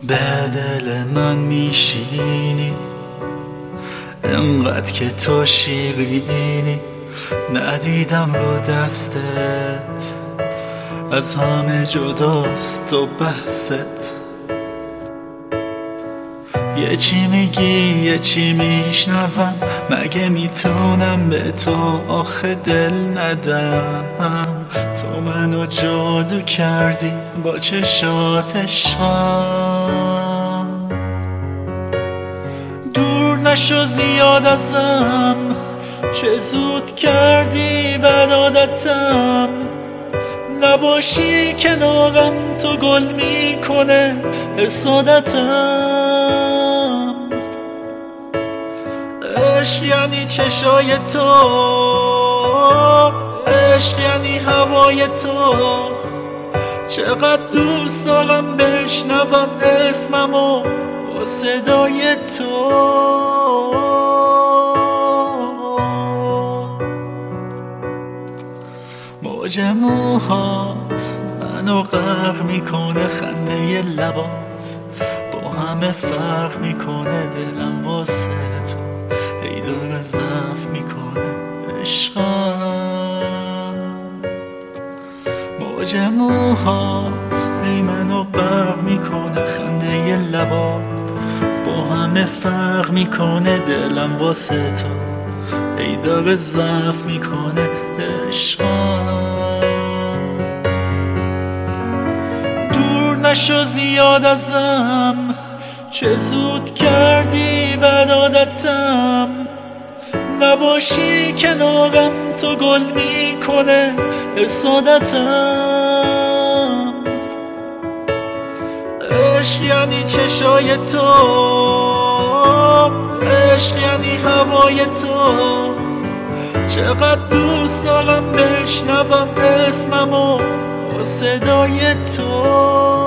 به دل من میشینی، انقدر که تو شیرینی. ندیدم رو دستت از همه جداست و بحثت. یه چی میگی یه چی میشنوم، مگه میتونم به تو آخه دل ندم؟ تو منو جادو کردی با چشات شام. دور نشو زیاد ازم، چه زود کردی بد عادتم. نباشی کنارم تو گل میکنه حسادتم. عشق یعنی چشای تو، عشق یعنی هوای تو. چقدر دوست دارم بشنوم اسممو با صدای تو. موج موهات منو غرق میکنه، خنده لبات با همه فرق میکنه. دلم واسه تو هی داره ضعف میکنه عشقم. موج موهات هی منو غرق میکنه، خنده لبات با همه فرق میکنه. دلم واسه تو هی داره ضعف میکنه عشقم. دور نشو زیاد ازم، چه زود کردی بد عادتم. نباشی کنارم تو گل میکنه حسادتم. عشق یعنی چشای تو، عشق یعنی هوای تو. چقدر دوست دارم بشنوم اسممو با صدای تو.